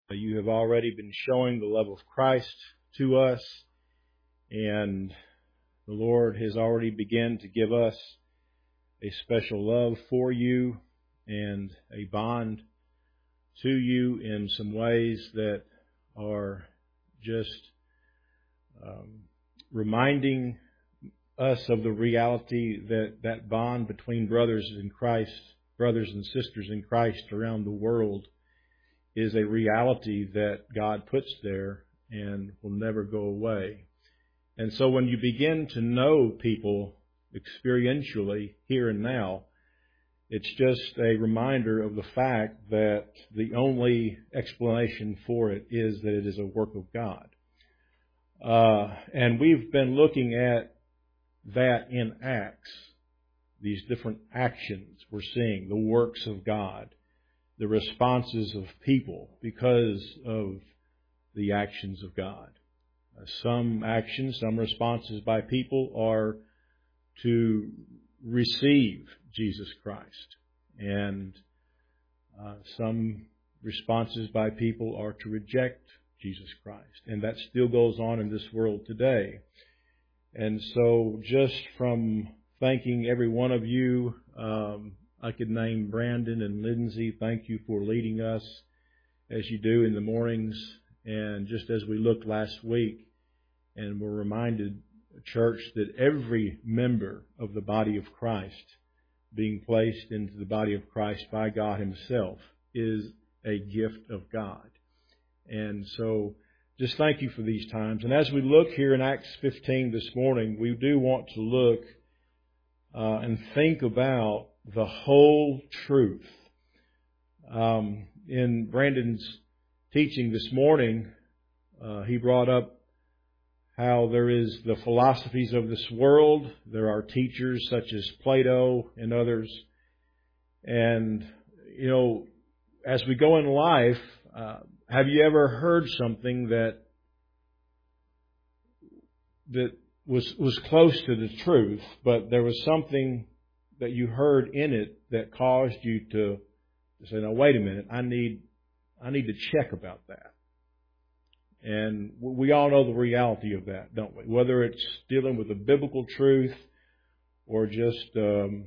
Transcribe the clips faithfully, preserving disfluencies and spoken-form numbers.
You have already been showing the love of Christ to us, and the Lord has already begun to give us a special love for you and a bond to you in some ways that are just um, reminding us of the reality that that bond between brothers in Christ, brothers and sisters in Christ around the world is a reality that God puts there and will never go away. And so when you begin to know people experientially here and now, it's just a reminder of the fact that the only explanation for it is that it is a work of God. Uh, and we've been looking at that in Acts, these different actions we're seeing, the works of God, the responses of people because of the actions of God. Some actions, some responses by people are to receive Jesus Christ. And uh, some responses by people are to reject Jesus Christ. And that still goes on in this world today. And so just from thanking every one of you, um, I could name Brandon and Lindsay. Thank you for leading us as you do in the mornings. And just as we looked last week and were reminded, church, that every member of the body of Christ being placed into the body of Christ by God Himself is a gift of God. And so just thank you for these times. And as we look here in Acts fifteen this morning, we do want to look uh, and think about the whole truth. Um, in Brandon's teaching this morning, uh, he brought up how there is the philosophies of this world. There are teachers such as Plato and others. And, you know, as we go in life, uh, have you ever heard something that that was was close to the truth, but there was something that you heard in it that caused you to say, "No, wait a minute, I need I need to check about that." And we all know the reality of that, don't we? Whether it's dealing with a biblical truth or just um,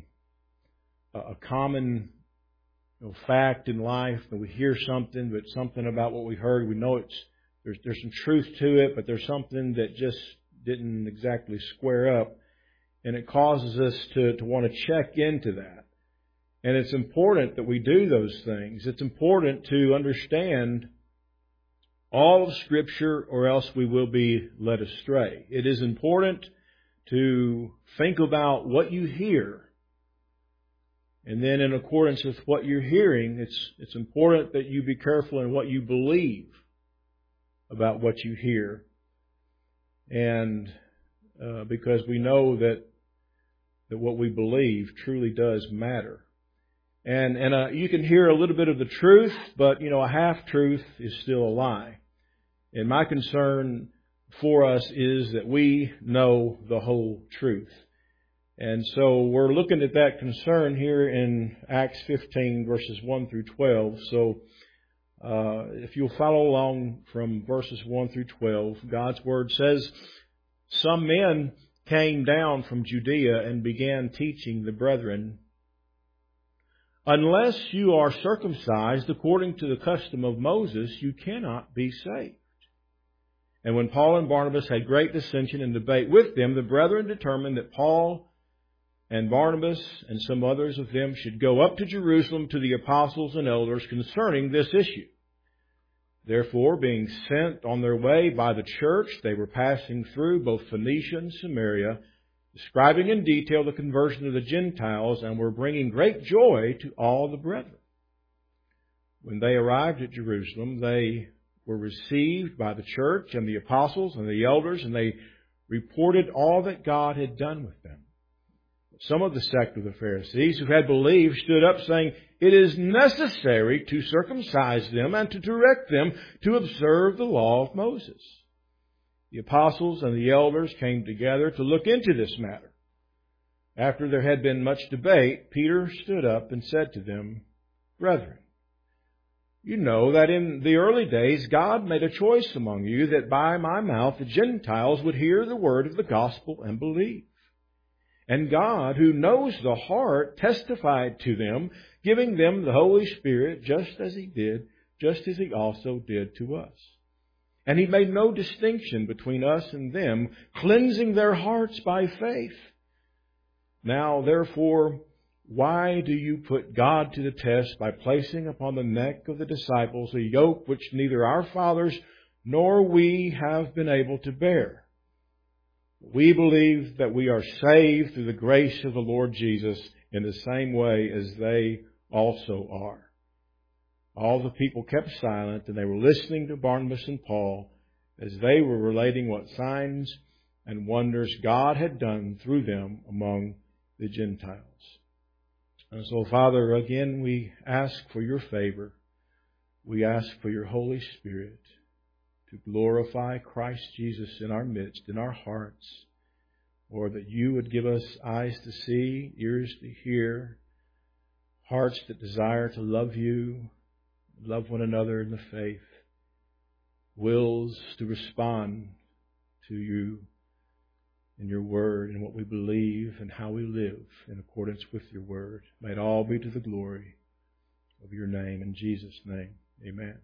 a common you know, fact in life, that we hear something, but something about what we heard, we know it's there's there's some truth to it, but there's something that just didn't exactly square up, and it causes us to to want to check into that. And it's important that we do those things. It's important to understand all of Scripture, or else we will be led astray. It is important to think about what you hear. And then in accordance with what you're hearing, it's it's important that you be careful in what you believe about what you hear. And uh, because we know that that what we believe truly does matter. And and uh, you can hear a little bit of the truth, but you know a half truth is still a lie. And my concern for us is that we know the whole truth. And so we're looking at that concern here in Acts fifteen, verses one through twelve. So uh, if you'll follow along from verses one through twelve, God's Word says, "Some men came down from Judea and began teaching the brethren, 'Unless you are circumcised according to the custom of Moses, you cannot be saved.' And when Paul and Barnabas had great dissension and debate with them, the brethren determined that Paul and Barnabas and some others of them should go up to Jerusalem to the apostles and elders concerning this issue. Therefore, being sent on their way by the church, they were passing through both Phoenicia and Samaria, describing in detail the conversion of the Gentiles, and were bringing great joy to all the brethren. When they arrived at Jerusalem, they were received by the church and the apostles and the elders, and they reported all that God had done with them. Some of the sect of the Pharisees who had believed stood up, saying, 'It is necessary to circumcise them and to direct them to observe the law of Moses.' The apostles and the elders came together to look into this matter. After there had been much debate, Peter stood up and said to them, 'Brethren, You know that in the early days God made a choice among you that by my mouth the Gentiles would hear the word of the gospel and believe. And God, who knows the heart, testified to them, giving them the Holy Spirit just as He did, just as He also did to us. And He made no distinction between us and them, cleansing their hearts by faith. Now, therefore, why do you put God to the test by placing upon the neck of the disciples a yoke which neither our fathers nor we have been able to bear? We believe that we are saved through the grace of the Lord Jesus in the same way as they also are. All the people kept silent, and they were listening to Barnabas and Paul as they were relating what signs and wonders God had done through them among the Gentiles. And so, Father, again, we ask for your favor. We ask for your Holy Spirit to glorify Christ Jesus in our midst, in our hearts, or that you would give us eyes to see, ears to hear, hearts that desire to love you, love one another in the faith, wills to respond to you in your word and what we believe and how we live in accordance with your word. May it all be to the glory of your name. In Jesus' name, amen.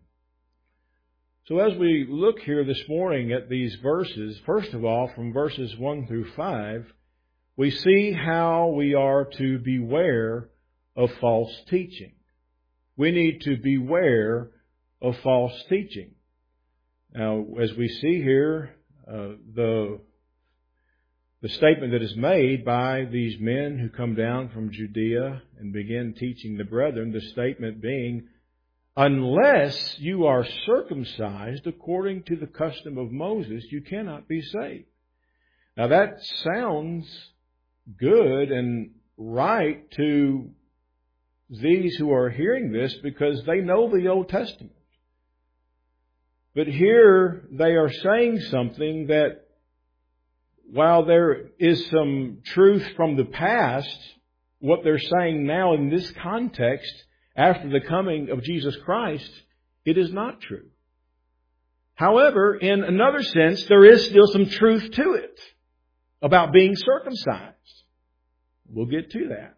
So as we look here this morning at these verses, first of all, from verses one through five, we see how we are to beware of false teaching. We need to beware of false teaching. Now, as we see here, uh, the the statement that is made by these men who come down from Judea and begin teaching the brethren, the statement being, unless you are circumcised according to the custom of Moses, you cannot be saved. Now that sounds good and right to these who are hearing this because they know the Old Testament. But here they are saying something that, while there is some truth from the past, what they're saying now in this context, after the coming of Jesus Christ, it is not true. However, in another sense, there is still some truth to it about being circumcised. We'll get to that.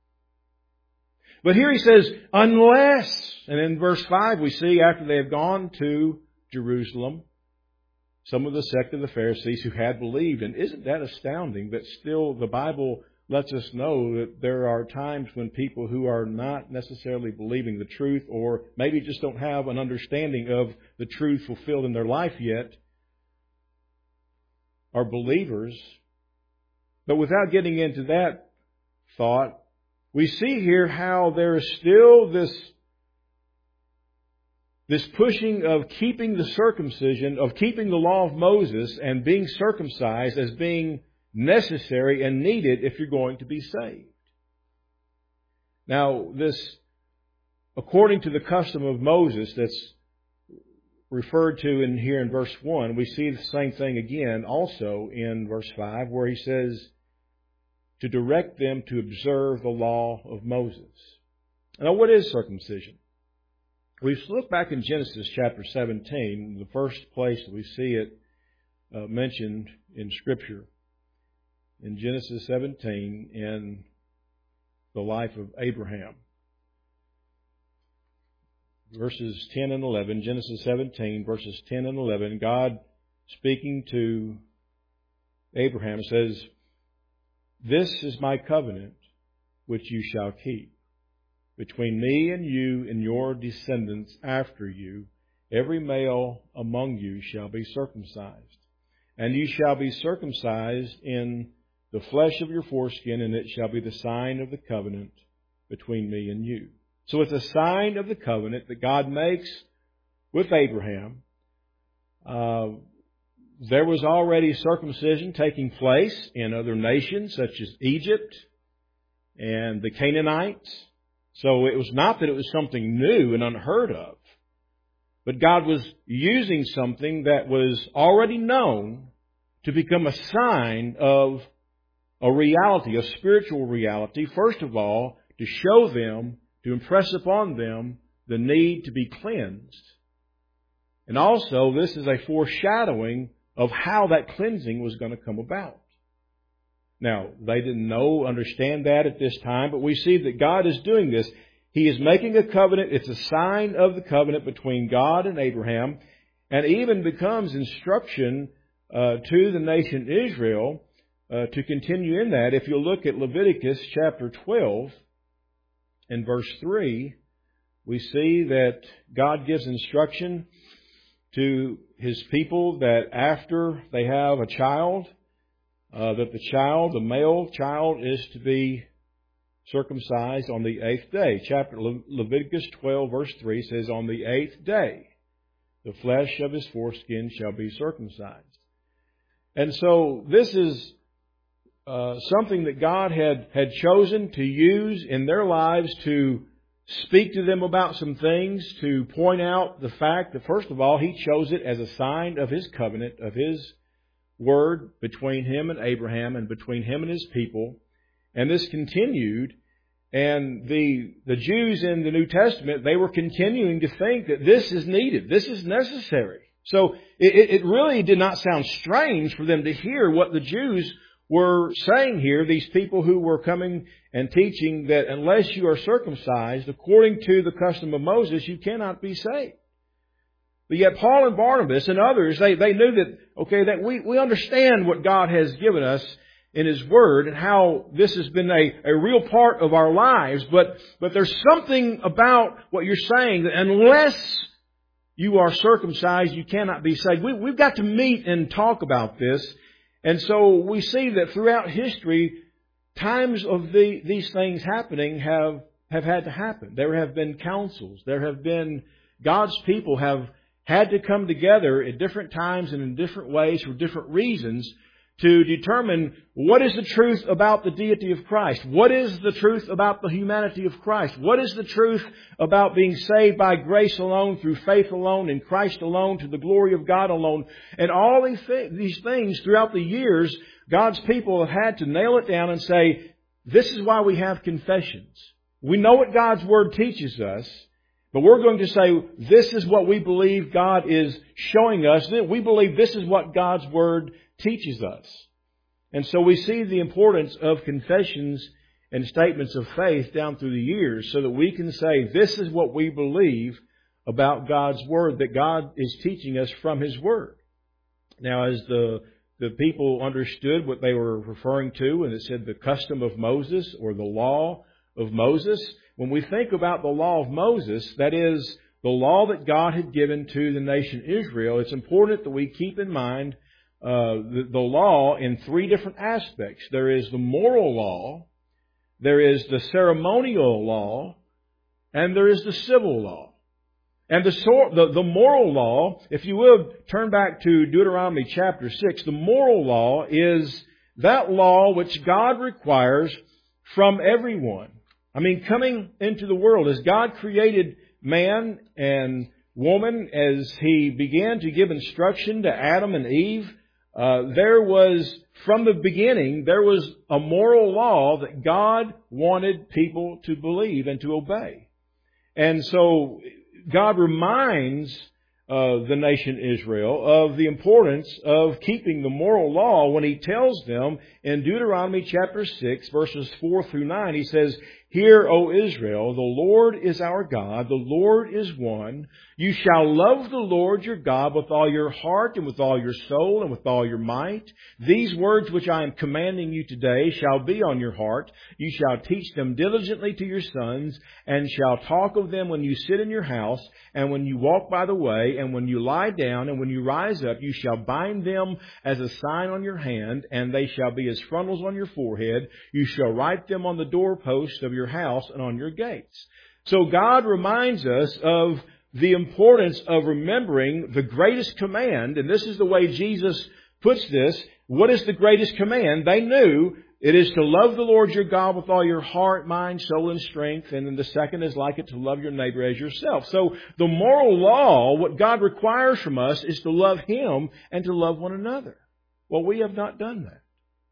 But here he says, unless, and in verse five we see after they have gone to Jerusalem, some of the sect of the Pharisees who had believed. And isn't that astounding that still the Bible lets us know that there are times when people who are not necessarily believing the truth or maybe just don't have an understanding of the truth fulfilled in their life yet are believers. But without getting into that thought, we see here how there is still this This pushing of keeping the circumcision, of keeping the law of Moses and being circumcised as being necessary and needed if you're going to be saved. Now, this, according to the custom of Moses that's referred to in here in verse one, we see the same thing again also in verse five where he says to direct them to observe the law of Moses. Now, what is circumcision? We look back in Genesis chapter seventeen, the first place that we see it uh, mentioned in Scripture. In Genesis seventeen, in the life of Abraham. Verses ten and eleven, Genesis seventeen, verses ten and eleven, God speaking to Abraham says, "This is my covenant which you shall keep. Between me and you and your descendants after you, every male among you shall be circumcised. And you shall be circumcised in the flesh of your foreskin, and it shall be the sign of the covenant between me and you." So it's a sign of the covenant that God makes with Abraham. Uh, there was already circumcision taking place in other nations such as Egypt and the Canaanites. So it was not that it was something new and unheard of, but God was using something that was already known to become a sign of a reality, a spiritual reality, first of all, to show them, to impress upon them the need to be cleansed. And also, this is a foreshadowing of how that cleansing was going to come about. Now, they didn't know, understand that at this time, but we see that God is doing this. He is making a covenant. It's a sign of the covenant between God and Abraham, and even becomes instruction uh, to the nation Israel uh, to continue in that. If you look at Leviticus chapter twelve and verse three, we see that God gives instruction to His people that after they have a child, uh, that the child, the male child, is to be circumcised on the eighth day. Chapter Le- Leviticus twelve verse three says, "On the eighth day, the flesh of his foreskin shall be circumcised." And so this is uh, something that God had, had chosen to use in their lives to speak to them about some things, to point out the fact that, first of all, He chose it as a sign of His covenant, of His word between Him and Abraham and between Him and His people. And this continued, and the the Jews in the New Testament, they were continuing to think that this is needed, this is necessary. So it, it really did not sound strange for them to hear what the Jews were saying here, these people who were coming and teaching that unless you are circumcised according to the custom of Moses, you cannot be saved. But yet Paul and Barnabas and others, they, they knew that, okay, that we, we understand what God has given us in His Word and how this has been a, a real part of our lives. But, but there's something about what you're saying that unless you are circumcised, you cannot be saved. We, we've got to meet and talk about this. And so we see that throughout history, times of the, these things happening have, have had to happen. There have been councils. There have been, God's people have had to come together at different times and in different ways for different reasons to determine what is the truth about the deity of Christ. What is the truth about the humanity of Christ? What is the truth about being saved by grace alone, through faith alone, in Christ alone, to the glory of God alone? And all these, th- these things throughout the years, God's people have had to nail it down and say, this is why we have confessions. We know what God's Word teaches us, but we're going to say, this is what we believe God is showing us. We believe this is what God's Word teaches us. And so we see the importance of confessions and statements of faith down through the years so that we can say, this is what we believe about God's Word, that God is teaching us from His Word. Now, as the, the people understood what they were referring to, and it said the custom of Moses or the law of Moses, when we think about the law of Moses, that is the law that God had given to the nation Israel, it's important that we keep in mind Uh, the, the law in three different aspects. There is the moral law, there is the ceremonial law, and there is the civil law. And the, the, the moral law, if you will, turn back to Deuteronomy chapter six. The moral law is that law which God requires from everyone. I mean, coming into the world, as God created man and woman, as He began to give instruction to Adam and Eve, Uh, there was, from the beginning, there was a moral law that God wanted people to believe and to obey. And so God reminds uh, the nation Israel of the importance of keeping the moral law when He tells them in Deuteronomy chapter six, verses four through nine, He says, "Hear, O Israel, the Lord is our God, the Lord is one. You shall love the Lord your God with all your heart and with all your soul and with all your might. These words which I am commanding you today shall be on your heart. You shall teach them diligently to your sons, and shall talk of them when you sit in your house, and when you walk by the way, and when you lie down, and when you rise up. You shall bind them as a sign on your hand, and they shall be as frontals on your forehead. You shall write them on the doorposts of your house and on your gates." So God reminds us of the importance of remembering the greatest command, and this is the way Jesus puts this. What is the greatest command? They knew it is to love the Lord your God with all your heart, mind, soul, and strength, and then the second is like it, to love your neighbor as yourself. So the moral law, what God requires from us, is to love Him and to love one another. Well, we have not done that.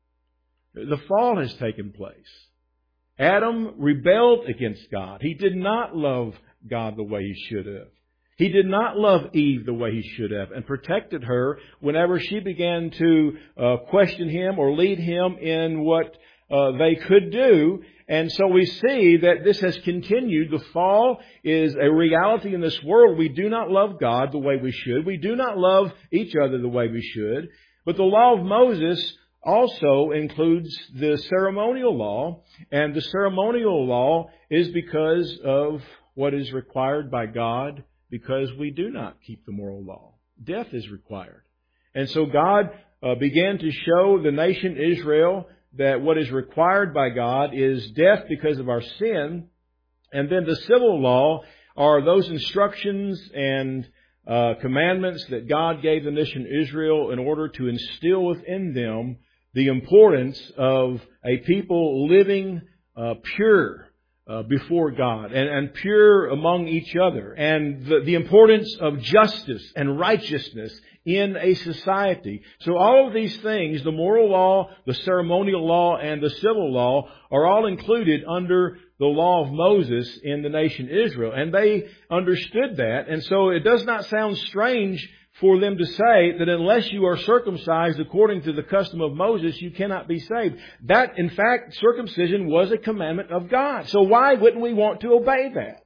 The fall has taken place. Adam rebelled against God. He did not love God the way He should have. He did not love Eve the way He should have and protected her whenever she began to uh, question Him or lead him in what uh, they could do. And so we see that this has continued. The fall is a reality in this world. We do not love God the way we should. We do not love each other the way we should. But the law of Moses also includes the ceremonial law. And the ceremonial law is because of what is required by God, because we do not keep the moral law. Death is required. And so God uh, began to show the nation Israel that what is required by God is death because of our sin. And then the civil law are those instructions and uh, commandments that God gave the nation Israel in order to instill within them the importance of a people living uh, pure uh, before God and, and pure among each other, and the, the importance of justice and righteousness in a society. So all of these things, the moral law, the ceremonial law, and the civil law, are all included under the law of Moses in the nation Israel. And they understood that. And so it does not sound strange for them to say that unless you are circumcised according to the custom of Moses, you cannot be saved. That, in fact, circumcision was a commandment of God. So why wouldn't we want to obey that?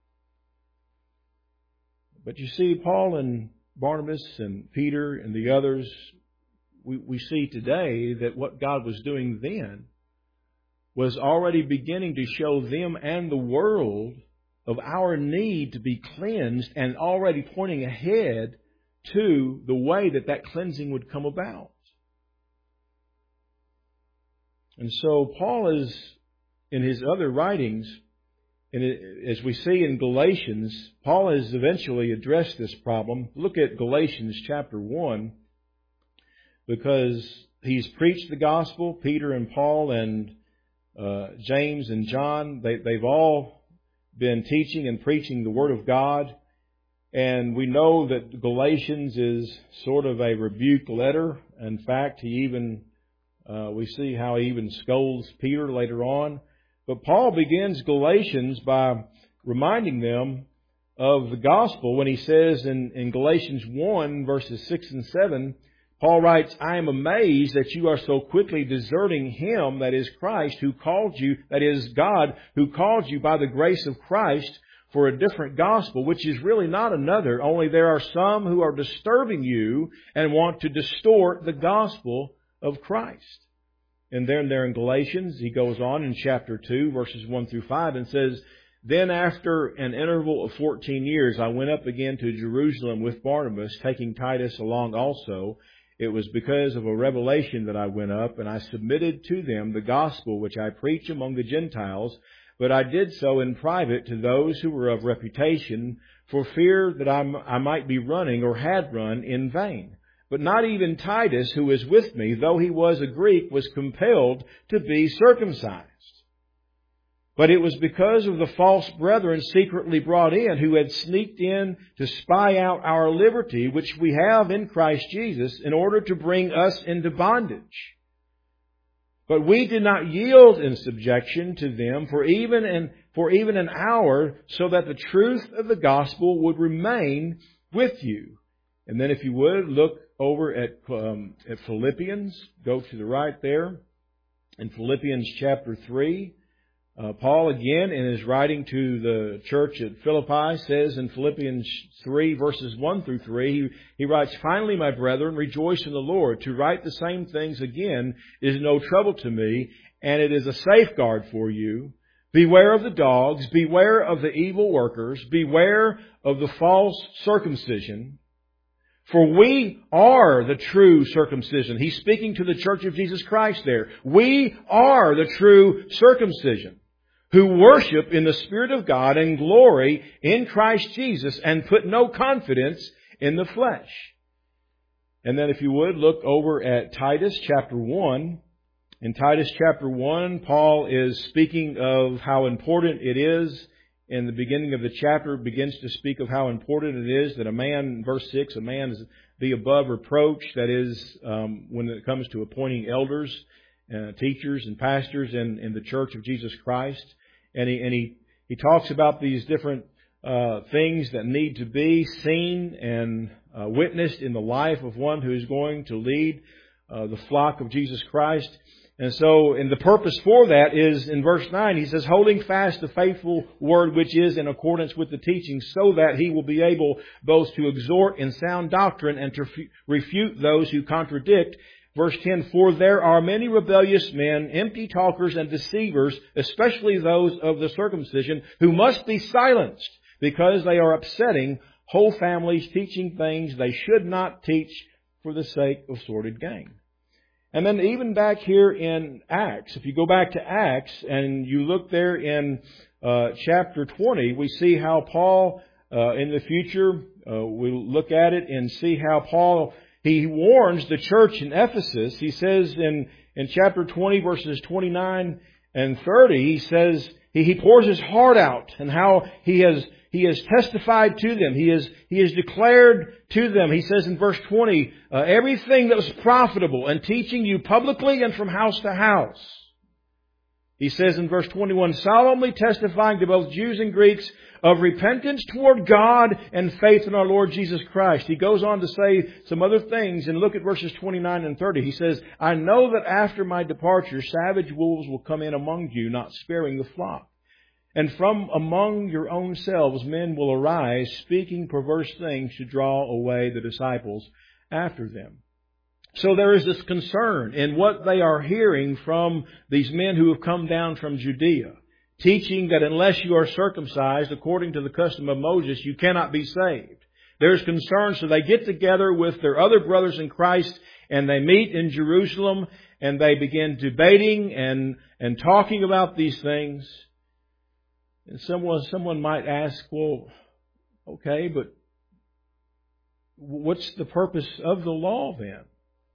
But you see, Paul and Barnabas and Peter and the others, we, we see today that what God was doing then was already beginning to show them and the world of our need to be cleansed, and already pointing ahead to the way that that cleansing would come about. And so Paul is, in his other writings, and as we see in Galatians, Paul has eventually addressed this problem. Look at Galatians chapter one, because he's preached the gospel. Peter and Paul and uh, James and John, they, they've all been teaching and preaching the Word of God. And we know that Galatians is sort of a rebuke letter. In fact, he even, uh, we see how he even scolds Peter later on. But Paul begins Galatians by reminding them of the gospel when he says in, in Galatians one, verses six and seven, Paul writes, I am amazed that you are so quickly deserting Him, that is Christ, who called you, that is God, who called you by the grace of Christ, for a different gospel, which is really not another, only there are some who are disturbing you and want to distort the gospel of Christ. And then there in Galatians, he goes on in chapter two, verses one through five, and says, Then after an interval of fourteen years, I went up again to Jerusalem with Barnabas, taking Titus along also. It was because of a revelation that I went up, and I submitted to them the gospel which I preach among the Gentiles, but I did so in private to those who were of reputation, for fear that I, I might be running or had run in vain. But not even Titus, who was with me, though he was a Greek, was compelled to be circumcised. But it was because of the false brethren secretly brought in, who had sneaked in to spy out our liberty, which we have in Christ Jesus, in order to bring us into bondage. But we did not yield in subjection to them for even an, for even an hour, so that the truth of the gospel would remain with you. And then if you would, look over at, um, at Philippians. Go to the right there. In Philippians chapter three, uh, Paul again in his writing to the church at Philippi says in Philippians three verses one through three, he, he writes, Finally, my brethren, rejoice in the Lord. To write the same things again is no trouble to me, and it is a safeguard for you. Beware of the dogs, beware of the evil workers, beware of the false circumcision. For we are the true circumcision. He's speaking to the church of Jesus Christ there. We are the true circumcision, who worship in the Spirit of God and glory in Christ Jesus, and put no confidence in the flesh. And then if you would, look over at Titus chapter one. In Titus chapter one, Paul is speaking of how important it is. In the beginning of the chapter, it begins to speak of how important it is that a man, verse six, a man is be above reproach. That is, um, when it comes to appointing elders, uh, teachers, and pastors in, in the church of Jesus Christ. And he and he, he talks about these different uh, things that need to be seen and uh, witnessed in the life of one who is going to lead uh, the flock of Jesus Christ. And so, and the purpose for that is in verse nine, he says, holding fast the faithful word which is in accordance with the teaching, so that he will be able both to exhort in sound doctrine and to refute those who contradict. Verse ten, for there are many rebellious men, empty talkers and deceivers, especially those of the circumcision, who must be silenced because they are upsetting whole families, teaching things they should not teach for the sake of sordid gain. And then even back here in Acts, if you go back to Acts and you look there in uh, chapter twenty, we see how Paul, uh, in the future, uh, we'll look at it and see how Paul, he warns the church in Ephesus. He says in, in chapter twenty, verses twenty-nine and thirty, he says, he, he pours his heart out and how he has He has testified to them. He has, he has declared to them. He says in verse twenty, uh, everything that was profitable and teaching you publicly and from house to house. He says in verse twenty-one, solemnly testifying to both Jews and Greeks of repentance toward God and faith in our Lord Jesus Christ. He goes on to say some other things, and look at verses twenty-nine and thirty. He says, I know that after my departure, savage wolves will come in among you, not sparing the flock. And from among your own selves men will arise, speaking perverse things to draw away the disciples after them. So there is this concern in what they are hearing from these men who have come down from Judea, teaching that unless you are circumcised according to the custom of Moses, you cannot be saved. There's concern, so they get together with their other brothers in Christ and they meet in Jerusalem and they begin debating and, and talking about these things. And someone, someone might ask, well, okay, but what's the purpose of the law then?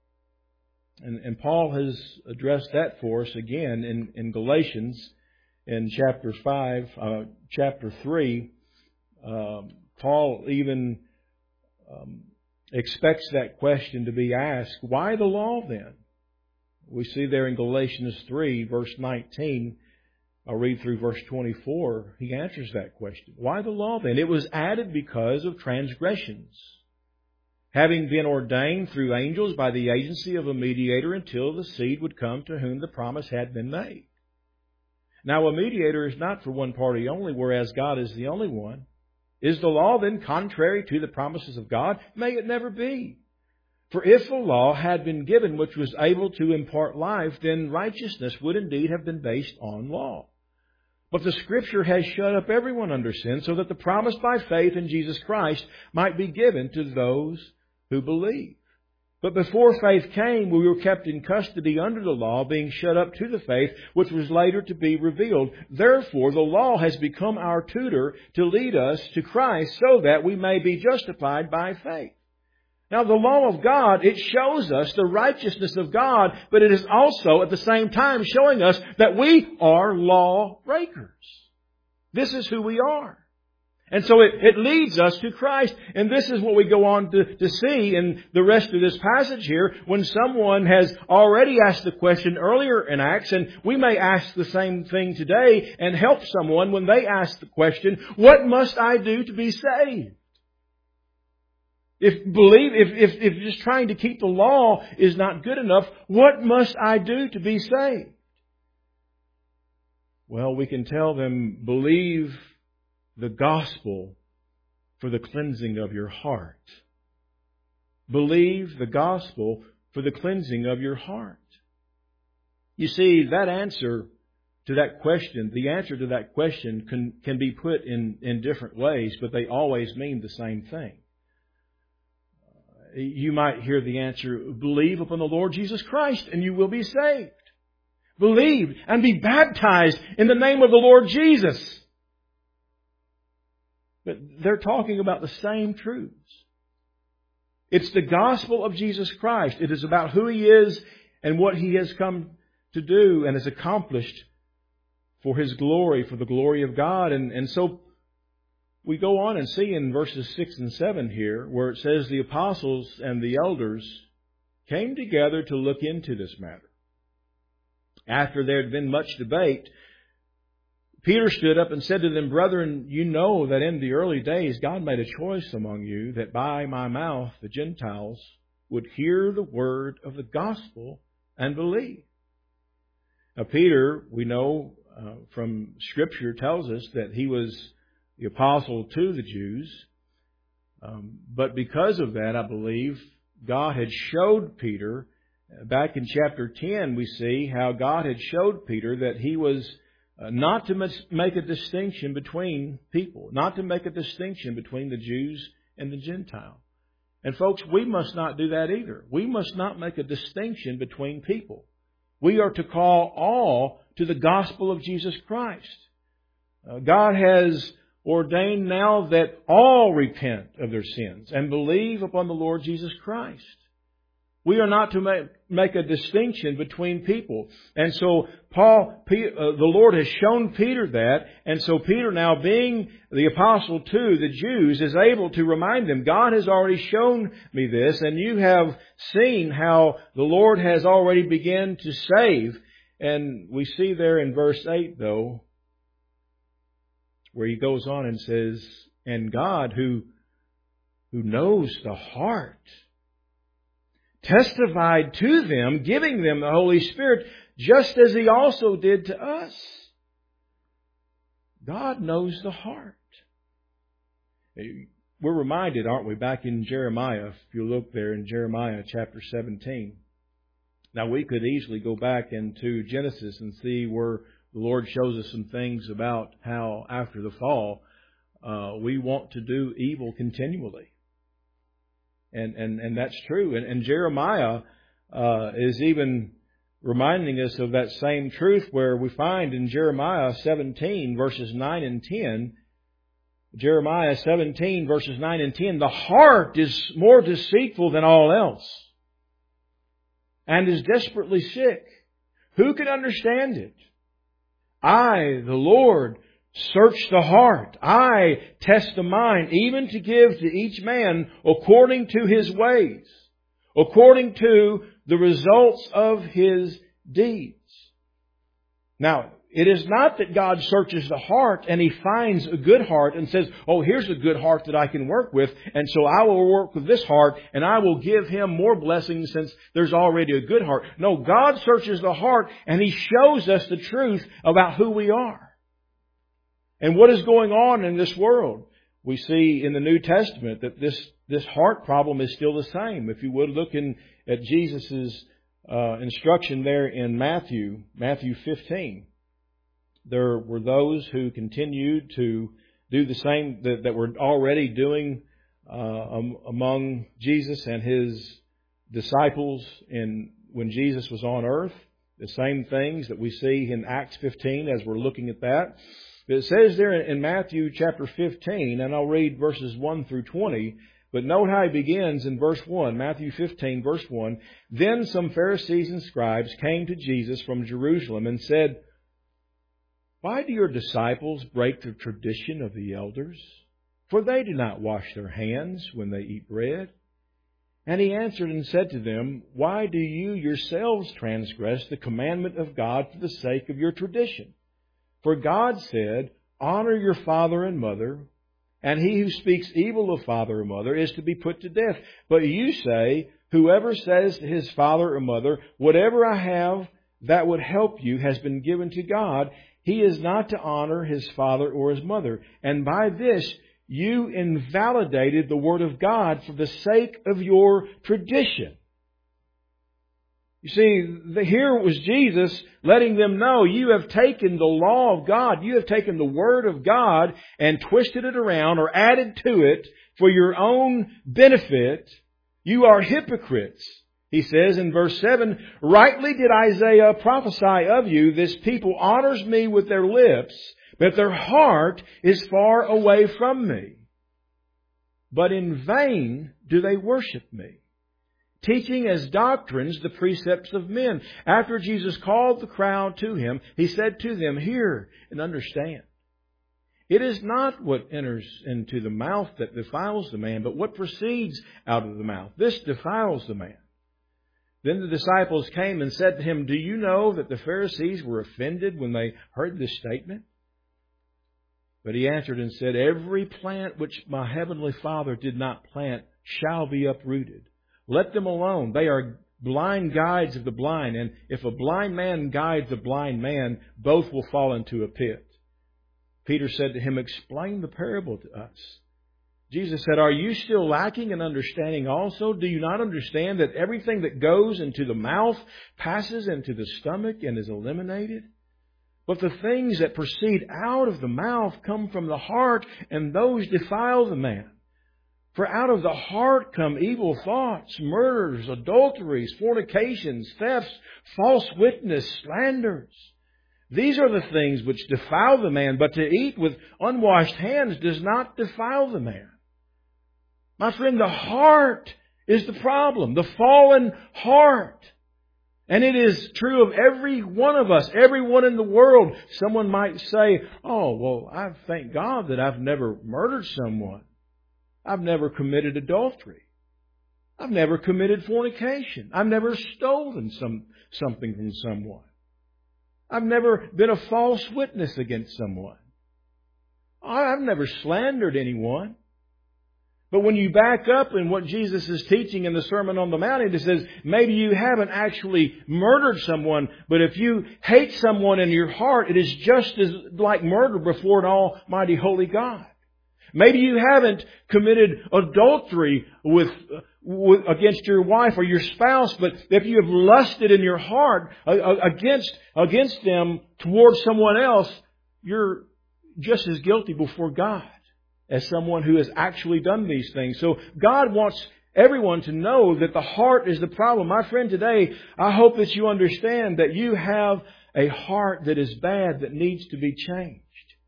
And, and Paul has addressed that for us again in, in Galatians in chapter five, uh, chapter three. Um, Paul even um, expects that question to be asked, why the law then? We see there in Galatians three, verse nineteen, I'll read through verse twenty-four. He answers that question. Why the law then? It was added because of transgressions, having been ordained through angels by the agency of a mediator until the seed would come to whom the promise had been made. Now a mediator is not for one party only, whereas God is the only one. Is the law then contrary to the promises of God? May it never be. For if the law had been given which was able to impart life, then righteousness would indeed have been based on law. But the Scripture has shut up everyone under sin, so that the promise by faith in Jesus Christ might be given to those who believe. But before faith came, we were kept in custody under the law, being shut up to the faith which was later to be revealed. Therefore, the law has become our tutor to lead us to Christ, so that we may be justified by faith. Now, the law of God, it shows us the righteousness of God, but it is also at the same time showing us that we are law breakers. This is who we are. And so it, it leads us to Christ. And this is what we go on to, to see in the rest of this passage here, when someone has already asked the question earlier in Acts, and we may ask the same thing today and help someone when they ask the question, what must I do to be saved? If believe, if, if, if just trying to keep the law is not good enough, what must I do to be saved? Well, we can tell them, believe the gospel for the cleansing of your heart. Believe the gospel for the cleansing of your heart. You see, that answer to that question, the answer to that question can, can be put in, in different ways, but they always mean the same thing. You might hear the answer, believe upon the Lord Jesus Christ and you will be saved. Believe and be baptized in the name of the Lord Jesus. But they're talking about the same truths. It's the gospel of Jesus Christ. It is about who He is and what He has come to do and has accomplished for His glory, for the glory of God. And, and so we go on and see in verses six and seven here, where it says the apostles and the elders came together to look into this matter. After there had been much debate, Peter stood up and said to them, Brethren, you know that in the early days God made a choice among you that by my mouth the Gentiles would hear the word of the gospel and believe. Now Peter, we know uh, from Scripture, tells us that he was the apostle to the Jews. Um, but because of that, I believe, God had showed Peter, back in chapter ten we see how God had showed Peter that he was Uh, not to make a distinction between people, not to make a distinction between the Jews and the Gentile. And folks, we must not do that either. We must not make a distinction between people. We are to call all to the gospel of Jesus Christ. Uh, God has ordained now that all repent of their sins and believe upon the Lord Jesus Christ. We are not to make, make a distinction between people. And so Paul, uh, the Lord has shown Peter that. And so Peter, now being the apostle to the Jews, is able to remind them, God has already shown me this, and you have seen how the Lord has already begun to save. And we see there in verse eight, though, where he goes on and says, and God who, who knows the heart, testified to them, giving them the Holy Spirit, just as He also did to us. God knows the heart. We're reminded, aren't we, back in Jeremiah, if you look there in Jeremiah chapter seventeen. Now we could easily go back into Genesis and see where the Lord shows us some things about how after the fall, uh, we want to do evil continually. And, and, and that's true. And, and Jeremiah uh, is even reminding us of that same truth, where we find in Jeremiah seventeen verses nine and ten, Jeremiah seventeen verses nine and ten, the heart is more deceitful than all else and is desperately sick. Who can understand it? I, the Lord, search the heart. I test the mind, even to give to each man according to his ways, according to the results of his deeds. Now, it is not that God searches the heart and He finds a good heart and says, oh, here's a good heart that I can work with, and so I will work with this heart and I will give him more blessings since there's already a good heart. No, God searches the heart and He shows us the truth about who we are. And what is going on in this world? We see in the New Testament that this, this heart problem is still the same. If you would look in, at Jesus' uh, instruction there in Matthew, Matthew fifteen, there were those who continued to do the same that, that were already doing uh, um, among Jesus and His disciples in when Jesus was on earth. The same things that we see in Acts fifteen as we're looking at that. It says there in Matthew chapter fifteen, and I'll read verses one through twenty, but note how he begins in verse one, Matthew fifteen, verse one. Then some Pharisees and scribes came to Jesus from Jerusalem and said, why do your disciples break the tradition of the elders? For they do not wash their hands when they eat bread. And He answered and said to them, why do you yourselves transgress the commandment of God for the sake of your tradition? For God said, honor your father and mother, and he who speaks evil of father or mother is to be put to death. But you say, whoever says to his father or mother, whatever I have that would help you has been given to God, he is not to honor his father or his mother. And by this you invalidated the word of God for the sake of your tradition. You see, the, here was Jesus letting them know, you have taken the law of God, you have taken the Word of God and twisted it around or added to it for your own benefit. You are hypocrites. He says in verse seven, rightly did Isaiah prophesy of you, this people honors me with their lips, but their heart is far away from me. But in vain do they worship me, teaching as doctrines the precepts of men. After Jesus called the crowd to Him, He said to them, hear and understand. It is not what enters into the mouth that defiles the man, but what proceeds out of the mouth. This defiles the man. Then the disciples came and said to Him, do you know that the Pharisees were offended when they heard this statement? But he answered and said, every plant which my heavenly Father did not plant shall be uprooted. Let them alone. They are blind guides of the blind. And if a blind man guides a blind man, both will fall into a pit. Peter said to him, explain the parable to us. Jesus said, are you still lacking in understanding also? Do you not understand that everything that goes into the mouth passes into the stomach and is eliminated? But the things that proceed out of the mouth come from the heart, and those defile the man. For out of the heart come evil thoughts, murders, adulteries, fornications, thefts, false witness, slanders. These are the things which defile the man, but to eat with unwashed hands does not defile the man. My friend, the heart is the problem, the fallen heart. And it is true of every one of us, everyone in the world. Someone might say, oh, well, I thank God that I've never murdered someone. I've never committed adultery. I've never committed fornication. I've never stolen some something from someone. I've never been a false witness against someone. I've never slandered anyone. But when you back up in what Jesus is teaching in the Sermon on the Mount, it says, maybe you haven't actually murdered someone, but if you hate someone in your heart, it is just as like murder before an almighty holy God. Maybe you haven't committed adultery with, with against your wife or your spouse, but if you have lusted in your heart against against them towards someone else, you're just as guilty before God as someone who has actually done these things. So God wants everyone to know that the heart is the problem. My friend, today, I hope that you understand that you have a heart that is bad, that needs to be changed.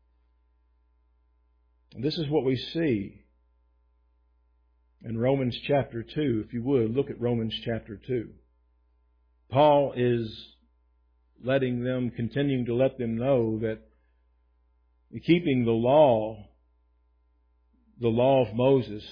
And this is what we see in Romans chapter two. If you would, look at Romans chapter two. Paul is letting them, continuing to let them know that keeping the law, the law of Moses,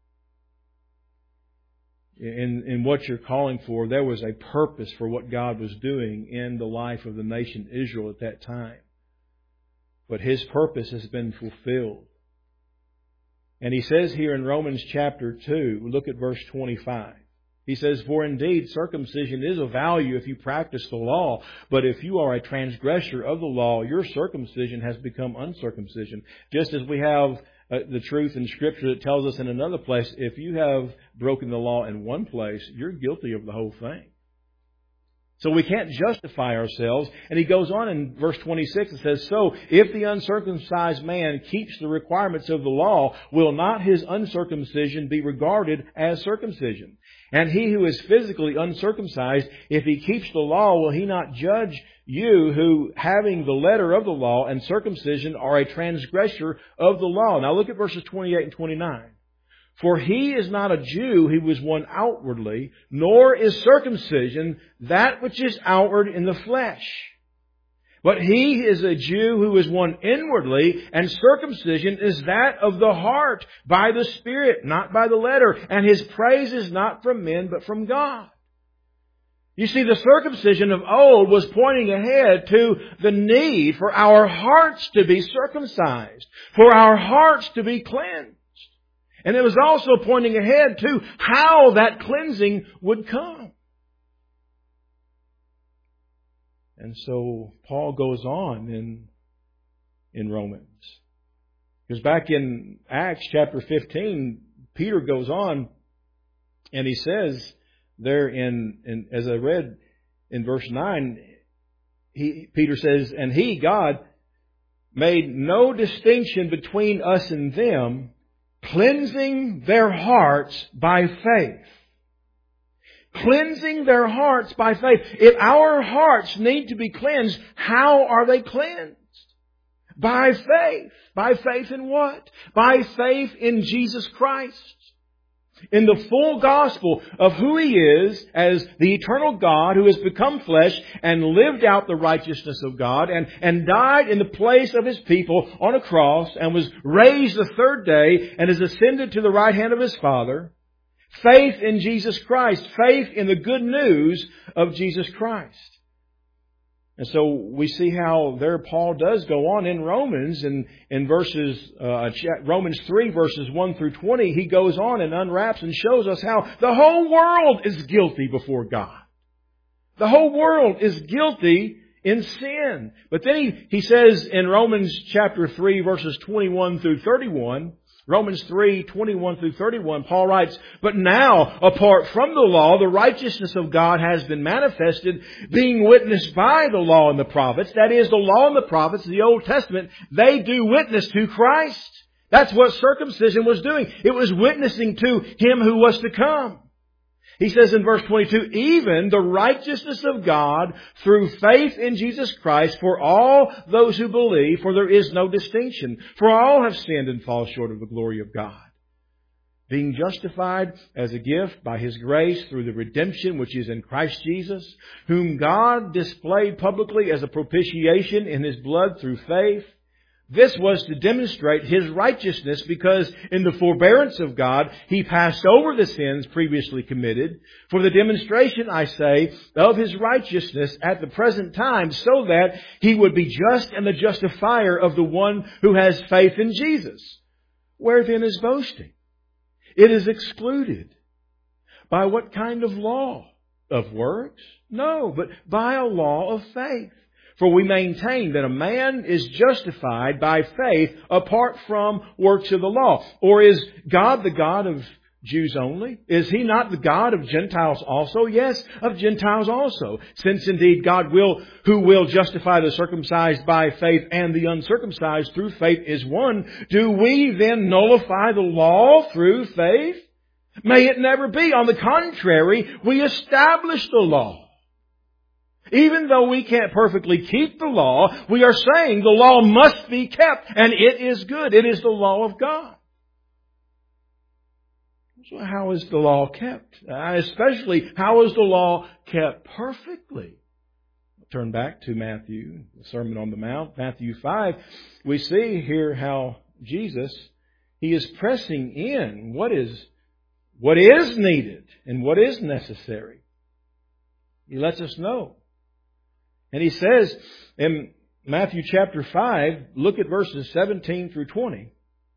in, in what you're calling for, there was a purpose for what God was doing in the life of the nation Israel at that time. But His purpose has been fulfilled. And he says here in Romans chapter two, look at verse twenty-five. He says, for indeed circumcision is of value if you practice the law. But if you are a transgressor of the law, your circumcision has become uncircumcision. Just as we have uh, the truth in Scripture that tells us in another place, if you have broken the law in one place, you're guilty of the whole thing. So we can't justify ourselves. And he goes on in verse twenty-six and says, so if the uncircumcised man keeps the requirements of the law, will not his uncircumcision be regarded as circumcision? And he who is physically uncircumcised, if he keeps the law, will he not judge you who, having the letter of the law and circumcision, are a transgressor of the law? Now look at verses twenty-eight and twenty-nine. For he is not a Jew who is one outwardly, nor is circumcision that which is outward in the flesh. But he is a Jew who is one inwardly, and circumcision is that of the heart, by the Spirit, not by the letter. And his praise is not from men, but from God. You see, the circumcision of old was pointing ahead to the need for our hearts to be circumcised, for our hearts to be cleansed. And it was also pointing ahead to how that cleansing would come. And so Paul goes on in, in Romans. Because back in Acts chapter fifteen, Peter goes on and he says there in, in as I read in verse nine, he, Peter says, and he, God, made no distinction between us and them, cleansing their hearts by faith. Cleansing their hearts by faith. If our hearts need to be cleansed, how are they cleansed? By faith. By faith in what? By faith in Jesus Christ. In the full gospel of who He is as the eternal God who has become flesh and lived out the righteousness of God and, and died in the place of His people on a cross and was raised the third day and has ascended to the right hand of His Father. Faith in Jesus Christ. Faith in the good news of Jesus Christ. And so we see how there Paul does go on in Romans, and in verses uh, Romans three verses one through twenty, he goes on and unwraps and shows us how the whole world is guilty before God. The whole world is guilty in sin. But then he, he says in Romans chapter three verses twenty-one through thirty-one, Romans three, twenty-one through thirty-one, Paul writes, "But now, apart from the law, the righteousness of God has been manifested, being witnessed by the law and the prophets." That is, the law and the prophets, the Old Testament, they do witness to Christ. That's what circumcision was doing. It was witnessing to Him who was to come. He says in verse twenty-two, "Even the righteousness of God through faith in Jesus Christ for all those who believe, for there is no distinction. For all have sinned and fall short of the glory of God, being justified as a gift by His grace through the redemption which is in Christ Jesus, whom God displayed publicly as a propitiation in His blood through faith. This was to demonstrate His righteousness, because in the forbearance of God He passed over the sins previously committed, for the demonstration, I say, of His righteousness at the present time, so that He would be just and the justifier of the one who has faith in Jesus. Where then is boasting? It is excluded. By what kind of law? Of works? No, but by a law of faith. For we maintain that a man is justified by faith apart from works of the law. Or is God the God of Jews only? Is He not the God of Gentiles also? Yes, of Gentiles also. Since indeed God will, who will justify the circumcised by faith and the uncircumcised through faith is one, do we then nullify the law through faith? May it never be. On the contrary, we establish the law. Even though we can't perfectly keep the law, we are saying the law must be kept, and it is good. It is the law of God. So how is the law kept? Uh, especially, how is the law kept perfectly? Turn back to Matthew, the Sermon on the Mount, Matthew five. We see here how Jesus, He is pressing in what is, what is needed and what is necessary. He lets us know. And He says in Matthew chapter five, look at verses seventeen through twenty.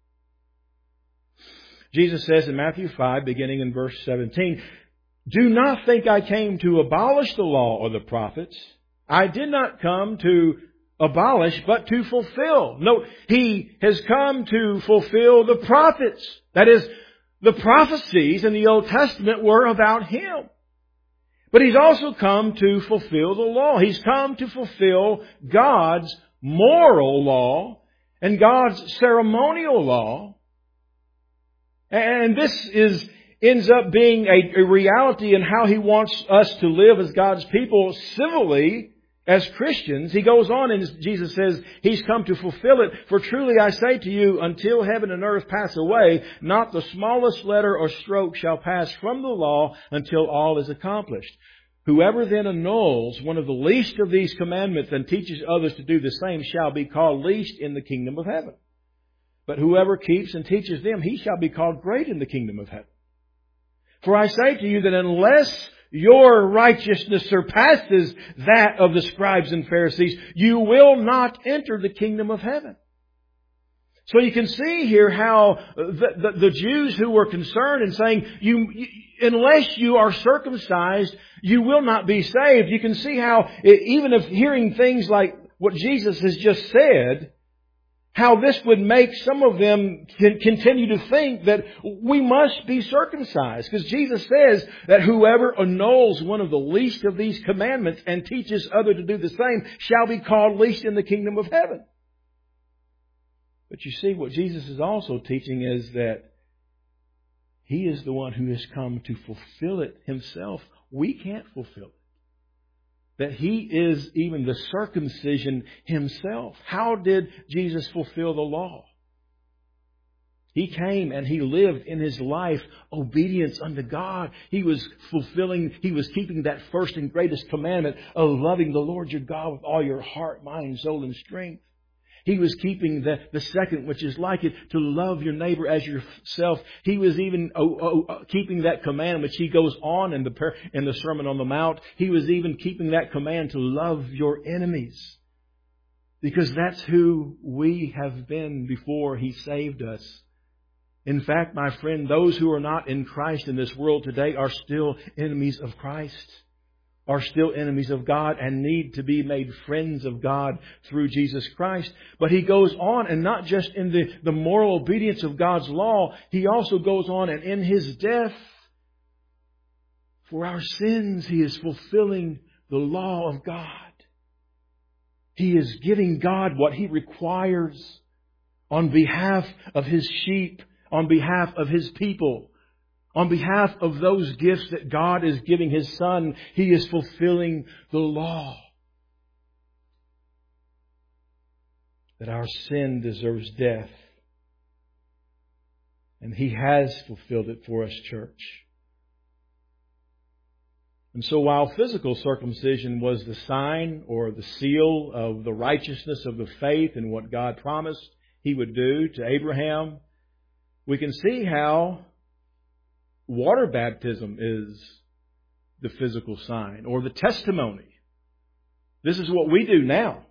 Jesus says in Matthew five, beginning in verse seventeen, "Do not think I came to abolish the law or the prophets. I did not come to abolish, but to fulfill." Note, He has come to fulfill the prophets. That is, the prophecies in the Old Testament were about Him. But He's also come to fulfill the law. He's come to fulfill God's moral law and God's ceremonial law. And this is ends up being a, a reality in how He wants us to live as God's people civilly as Christians. He goes on and Jesus says He's come to fulfill it. "For truly I say to you, until heaven and earth pass away, not the smallest letter or stroke shall pass from the law until all is accomplished. Whoever then annuls one of the least of these commandments and teaches others to do the same shall be called least in the kingdom of heaven. But whoever keeps and teaches them, he shall be called great in the kingdom of heaven. For I say to you that unless your righteousness surpasses that of the scribes and Pharisees, you will not enter the kingdom of heaven." So you can see here how the, the, the Jews who were concerned and saying, you, you, unless you are circumcised, you will not be saved. You can see how, even if hearing things like what Jesus has just said, how this would make some of them continue to think that we must be circumcised. Because Jesus says that whoever annuls one of the least of these commandments and teaches others to do the same shall be called least in the kingdom of heaven. But you see, what Jesus is also teaching is that He is the one who has come to fulfill it Himself. We can't fulfill it. That He is even the circumcision Himself. How did Jesus fulfill the law? He came and He lived in His life obedience unto God. He was fulfilling, He was keeping that first and greatest commandment of loving the Lord your God with all your heart, mind, soul, and strength. He was keeping the, the second, which is like it, to love your neighbor as yourself. He was even oh, oh, keeping that command, which he goes on in the, in the Sermon on the Mount. He was even keeping that command to love your enemies. Because that's who we have been before He saved us. In fact, my friend, those who are not in Christ in this world today are still enemies of Christ, are still enemies of God, and need to be made friends of God through Jesus Christ. But He goes on, and not just in the, the moral obedience of God's law, He also goes on, and in His death for our sins, He is fulfilling the law of God. He is giving God what He requires on behalf of His sheep, on behalf of His people, on behalf of those gifts that God is giving His Son. He is fulfilling the law. That our sin deserves death. And He has fulfilled it for us, church. And so while physical circumcision was the sign or the seal of the righteousness of the faith and what God promised He would do to Abraham, we can see how water baptism is the physical sign or the testimony. This is what we do now.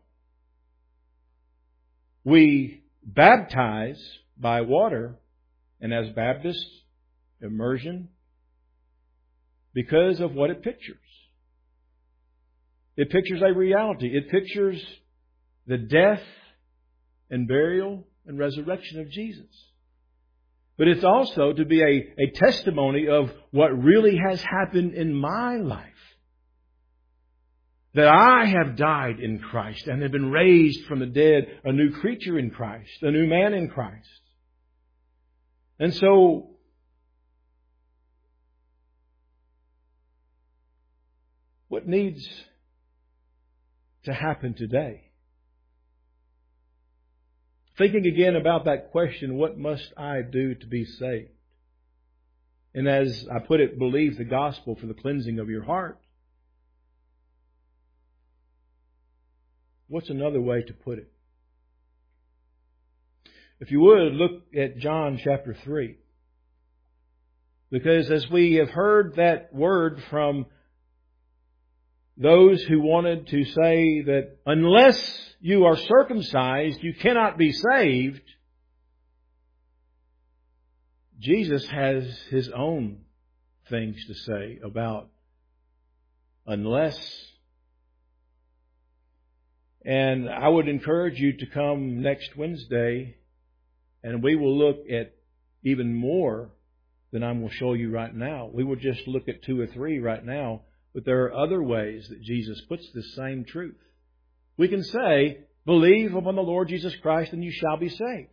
We baptize by water, and as Baptists, immersion, because of what it pictures. It pictures a reality. It pictures the death and burial and resurrection of Jesus. But it's also to be a, a testimony of what really has happened in my life. That I have died in Christ and have been raised from the dead, a new creature in Christ, a new man in Christ. And so, what needs to happen today? Thinking again about that question, what must I do to be saved? And as I put it, believe the gospel for the cleansing of your heart. What's another way to put it? If you would, look at John chapter three. Because as we have heard that word from those who wanted to say that unless you are circumcised, you cannot be saved, Jesus has His own things to say about unless. And I would encourage you to come next Wednesday, and we will look at even more than I will show you right now. We will just look at two or three right now. But there are other ways that Jesus puts this same truth. We can say, believe upon the Lord Jesus Christ and you shall be saved.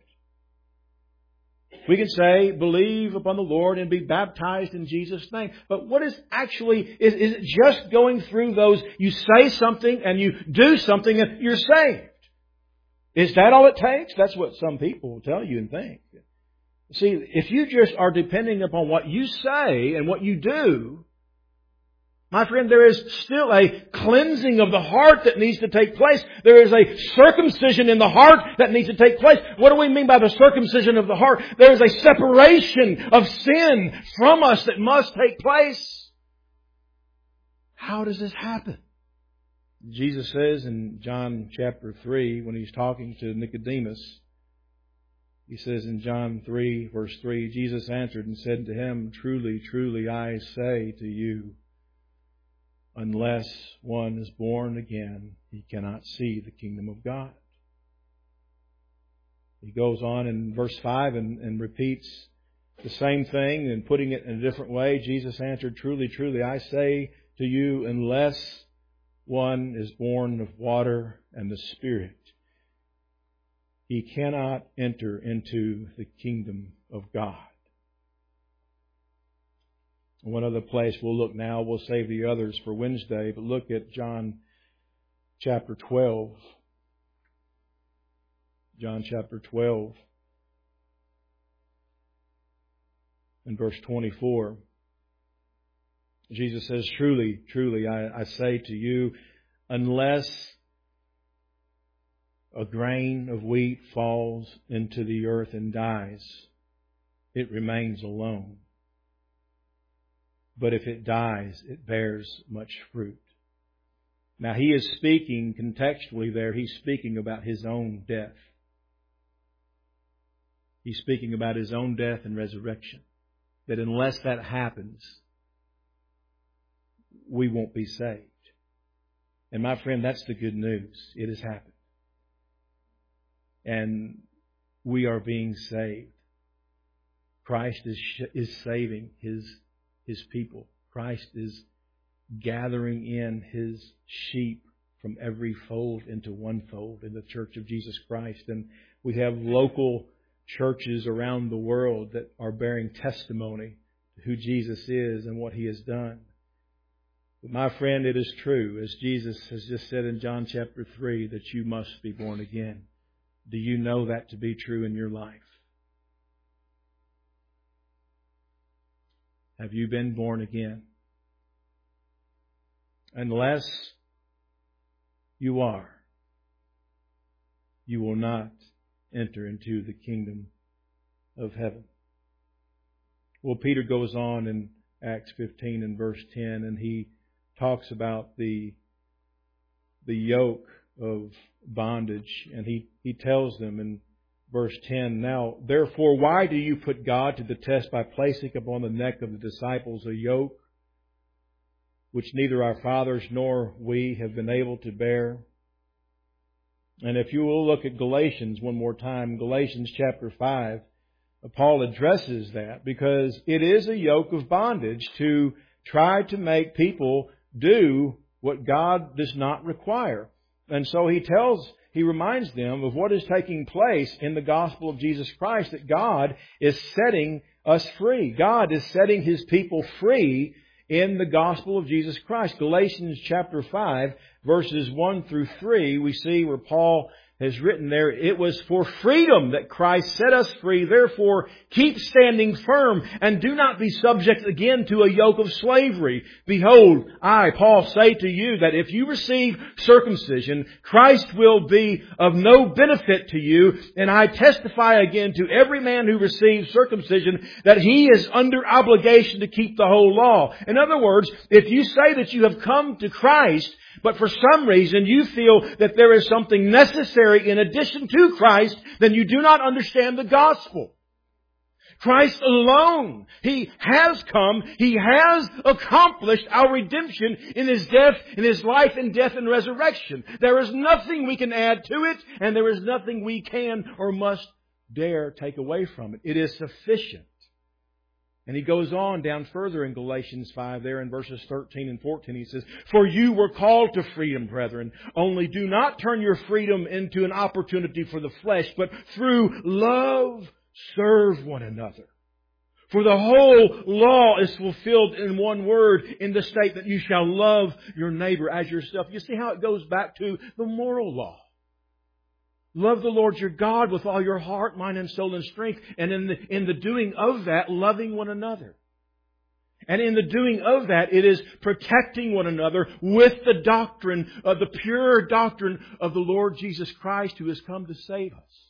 We can say, believe upon the Lord and be baptized in Jesus' name. But what is actually, is, is it just going through those, you say something and you do something and you're saved? Is that all it takes? That's what some people will tell you and think. See, if you just are depending upon what you say and what you do, my friend, there is still a cleansing of the heart that needs to take place. There is a circumcision in the heart that needs to take place. What do we mean by the circumcision of the heart? There is a separation of sin from us that must take place. How does this happen? Jesus says in John chapter three, when He's talking to Nicodemus, He says in John three, verse three, Jesus answered and said to him, truly, truly, I say to you, unless one is born again, he cannot see the kingdom of God. He goes on in verse five and, and repeats the same thing and putting it in a different way. Jesus answered, truly, truly, I say to you, unless one is born of water and the Spirit, he cannot enter into the kingdom of God. One other place we'll look now. We'll save the others for Wednesday. But look at John chapter twelve. John chapter twelve. And verse twenty-four. Jesus says, truly, truly, I, I say to you, unless a grain of wheat falls into the earth and dies, it remains alone. But if it dies, it bears much fruit. Now he is speaking contextually there, he's speaking about his own death. He's speaking about his own death and resurrection. That unless that happens, we won't be saved. And my friend, that's the good news. It has happened. And we are being saved. Christ is is saving His His people. Christ is gathering in His sheep from every fold into one fold in the Church of Jesus Christ. And we have local churches around the world that are bearing testimony to who Jesus is and what He has done. But my friend, it is true, as Jesus has just said in John chapter three, that you must be born again. Do you know that to be true in your life? Have you been born again? Unless you are, you will not enter into the kingdom of heaven. Well, Peter goes on in Acts fifteen and verse ten, and he talks about the the yoke of bondage, and he, he tells them in verse ten, "Now, therefore, why do you put God to the test by placing upon the neck of the disciples a yoke which neither our fathers nor we have been able to bear?" And if you will look at Galatians one more time, Galatians chapter five, Paul addresses that because it is a yoke of bondage to try to make people do what God does not require. And so he tells, he reminds them of what is taking place in the gospel of Jesus Christ, that God is setting us free. God is setting His people free in the gospel of Jesus Christ. Galatians chapter five, verses one through three, we see where Paul has written there, "It was for freedom that Christ set us free. Therefore, keep standing firm and do not be subject again to a yoke of slavery. Behold, I, Paul, say to you that if you receive circumcision, Christ will be of no benefit to you. And I testify again to every man who receives circumcision that he is under obligation to keep the whole law." In other words, if you say that you have come to Christ, but for some reason you feel that there is something necessary in addition to Christ, then you do not understand the gospel. Christ alone. He has come. He has accomplished our redemption in His death, in His life and death and resurrection. There is nothing we can add to it, and there is nothing we can or must dare take away from it. It is sufficient. And he goes on down further in Galatians five there in verses thirteen and fourteen. He says, "For you were called to freedom, brethren. Only do not turn your freedom into an opportunity for the flesh, but through love serve one another. For the whole law is fulfilled in one word, in the state that you shall love your neighbor as yourself." You see how it goes back to the moral law. Love the Lord your God with all your heart, mind, and soul and strength. And in the, in the doing of that, loving one another. And in the doing of that, it is protecting one another with the doctrine, uh, the pure doctrine of the Lord Jesus Christ, who has come to save us.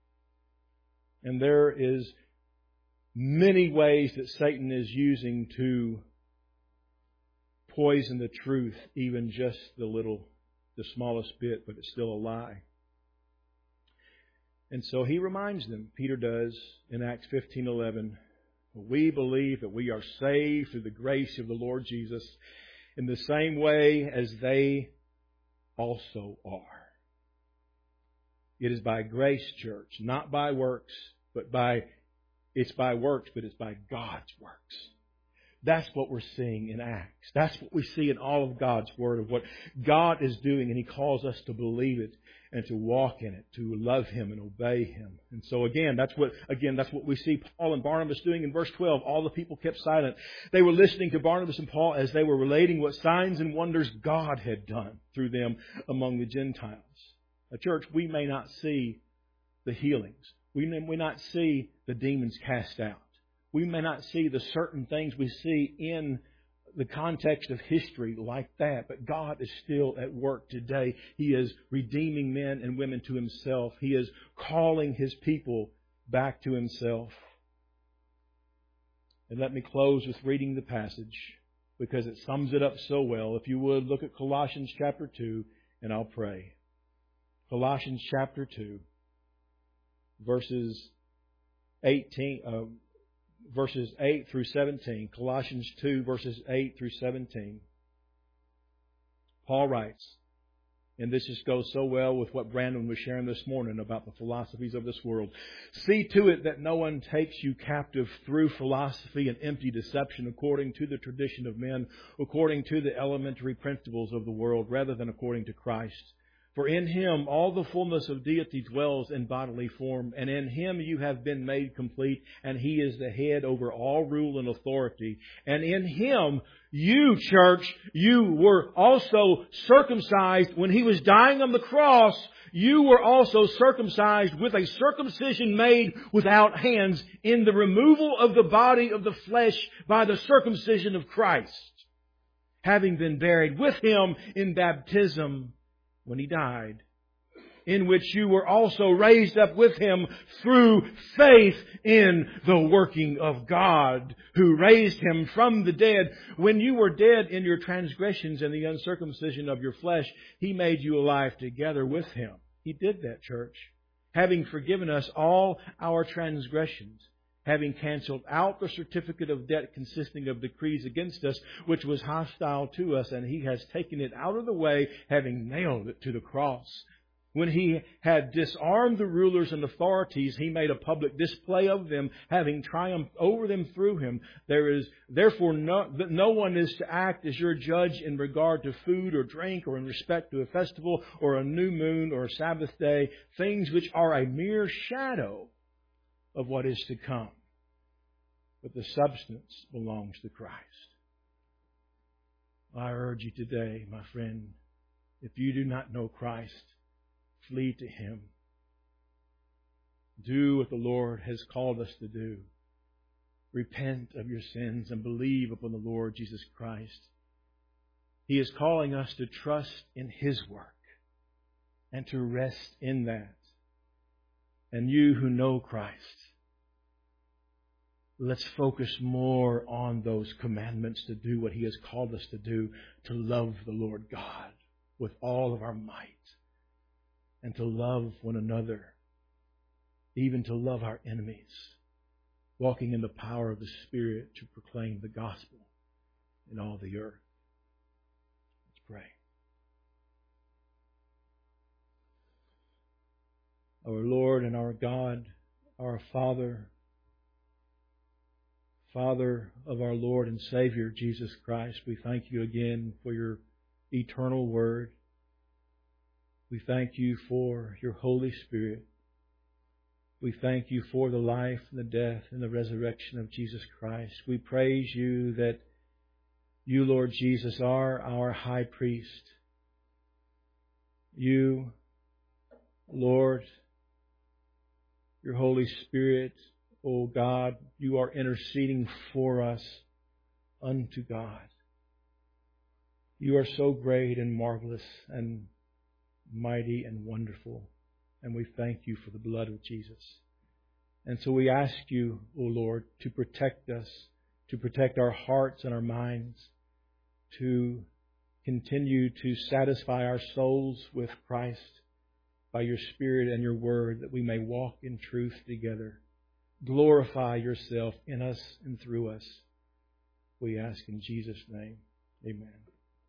And there is many ways that Satan is using to poison the truth, even just the little, the smallest bit, but it's still a lie. And so he reminds them, Peter does, in Acts fifteen eleven, "We believe that we are saved through the grace of the Lord Jesus in the same way as they also are." It is by grace, church, not by works, but by, it's by works, but it's by God's works. That's what we're seeing in Acts. That's what we see in all of God's Word, of what God is doing, and He calls us to believe it and to walk in it, to love Him and obey Him. And so again, that's what again that's what we see Paul and Barnabas doing in verse twelve. All the people kept silent. They were listening to Barnabas and Paul as they were relating what signs and wonders God had done through them among the Gentiles. Now, church, we may not see the healings. We may not see the demons cast out. We may not see the certain things we see in the context of history like that, but God is still at work today. He is redeeming men and women to Himself. He is calling His people back to Himself. And let me close with reading the passage, because it sums it up so well. If you would, look at Colossians chapter two, and I'll pray. Colossians chapter two, verses eighteen, uh, verses eight through seventeen. Colossians two, verses eight through seventeen. Paul writes, and this just goes so well with what Brandon was sharing this morning about the philosophies of this world. See to it that no one takes you captive through philosophy and empty deception, according to the tradition of men, according to the elementary principles of the world, rather than according to Christ. For in Him all the fullness of deity dwells in bodily form, and in Him you have been made complete, and He is the head over all rule and authority. And in Him, you, church, you were also circumcised when He was dying on the cross. You were also circumcised with a circumcision made without hands, in the removal of the body of the flesh by the circumcision of Christ, having been buried with Him in baptism, when He died, in which you were also raised up with Him through faith in the working of God, who raised Him from the dead. When you were dead in your transgressions and the uncircumcision of your flesh, He made you alive together with Him. He did that, church. Having forgiven us all our transgressions, having canceled out the certificate of debt consisting of decrees against us, which was hostile to us, and He has taken it out of the way, having nailed it to the cross. When He had disarmed the rulers and authorities, He made a public display of them, having triumphed over them through Him. There is therefore no, no one is to act as your judge in regard to food or drink, or in respect to a festival, or a new moon, or a Sabbath day, things which are a mere shadow of what is to come. But the substance belongs to Christ. I urge you today, my friend, if you do not know Christ, flee to Him. Do what the Lord has called us to do. Repent of your sins and believe upon the Lord Jesus Christ. He is calling us to trust in His work and to rest in that. And you who know Christ, let's focus more on those commandments to do what He has called us to do, to love the Lord God with all of our might, and to love one another, even to love our enemies, walking in the power of the Spirit to proclaim the gospel in all the earth. Let's pray. Our Lord and our God, our Father, Father of our Lord and Savior, Jesus Christ, we thank You again for Your eternal Word. We thank You for Your Holy Spirit. We thank You for the life and the death and the resurrection of Jesus Christ. We praise You that You, Lord Jesus, are our high priest. You, Lord, Your Holy Spirit, O God, You are interceding for us unto God. You are so great and marvelous and mighty and wonderful. And we thank You for the blood of Jesus. And so we ask You, O Lord, to protect us, to protect our hearts and our minds, to continue to satisfy our souls with Christ by Your Spirit and Your Word, that we may walk in truth together. Glorify Yourself in us and through us. We ask in Jesus' name. Amen.